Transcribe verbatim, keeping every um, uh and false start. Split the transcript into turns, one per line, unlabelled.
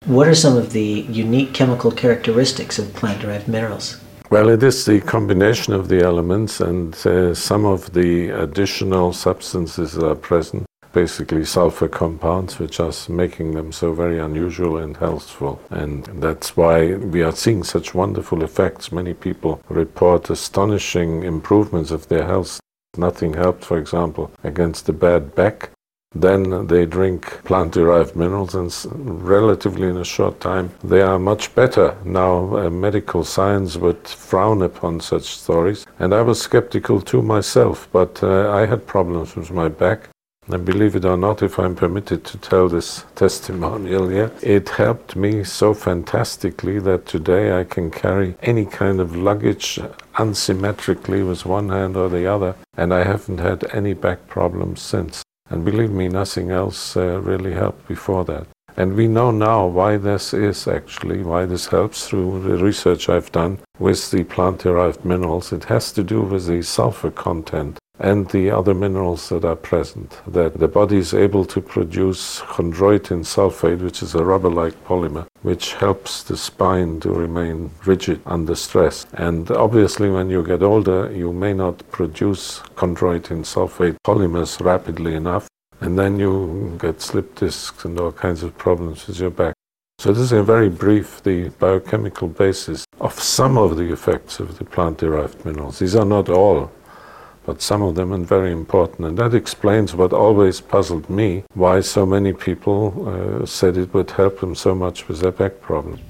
What are some of the unique chemical characteristics of plant-derived minerals?
Well, it is the combination of the elements and uh, some of the additional substances that are present, basically sulfur compounds, which are making them so very unusual and healthful. And that's why we are seeing such wonderful effects. Many people report astonishing improvements of their health. Nothing helped, for example, against a bad back. Then they drink plant-derived minerals, and relatively in a short time they are much better. Now uh, medical science would frown upon such stories, and I was skeptical too myself, but uh, I had problems with my back. And believe it or not, if I'm permitted to tell this testimonial here, it helped me so fantastically that today I can carry any kind of luggage unsymmetrically with one hand or the other, and I haven't had any back problems since. And believe me, nothing else uh, really helped before that. And we know now why this is actually, why this helps through the research I've done with the plant-derived minerals. It has to do with the sulfur content and the other minerals that are present, that the body is able to produce chondroitin sulfate, which is a rubber-like polymer, which helps the spine to remain rigid under stress. And obviously when you get older, you may not produce chondroitin sulfate polymers rapidly enough, and then you get slip discs and all kinds of problems with your back. So this is a very brief, the biochemical basis of some of the effects of the plant-derived minerals. These are not all, but some of them are very important, and that explains what always puzzled me, why so many people uh, said it would help them so much with their back problem.